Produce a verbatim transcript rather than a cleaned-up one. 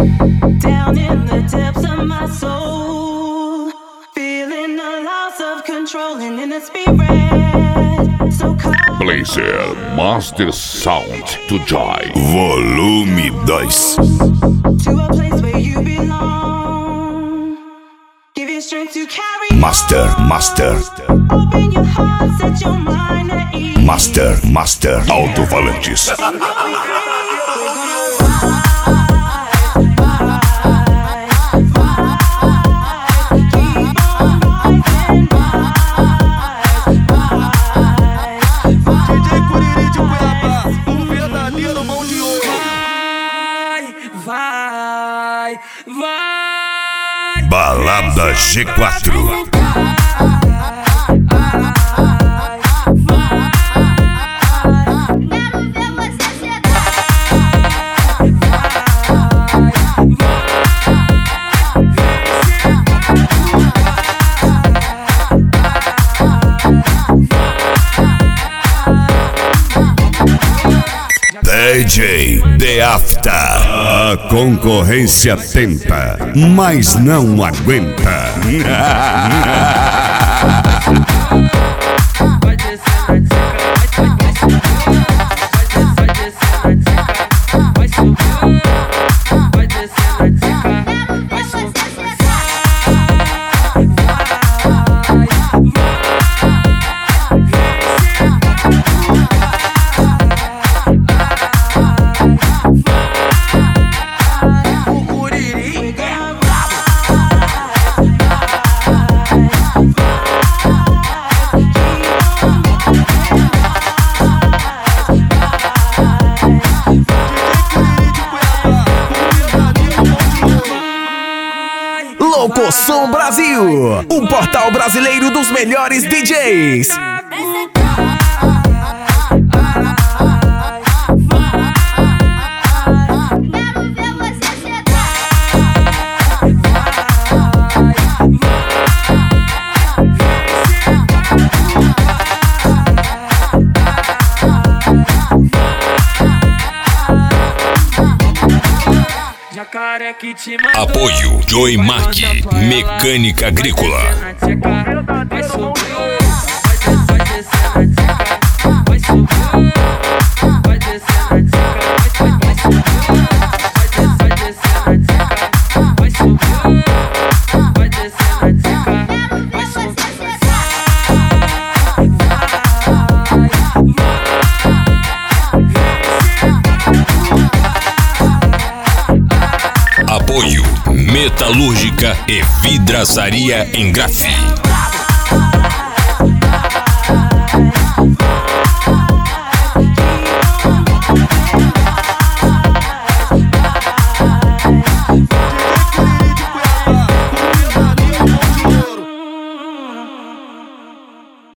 Down in the depths of my soul, feeling the loss of control and in the spirit. So cold. Blazer Master Sound to Joy. Volume dois. To a place where you belong. Give you strength to carry Master, on. Master. Open your heart, set your mind at ease. Master, Master. Alto-falantes. Vai, vai. Balada G quatro. D J The After. A concorrência tenta, mas não aguenta. Vai descer na dica, vai subir, vai descer na dica, vai subir. Loucosom Brasil, o portal brasileiro dos melhores D Js. Apoio Joy Mark, mecânica agrícola. Vai subir, vai descer na dica, vai subir, vai descer na dica, vai subir, vai descer na dica, vai subir, vai descer na dica, vai subir. Apoio Metalúrgica e Vidraçaria Engrafe.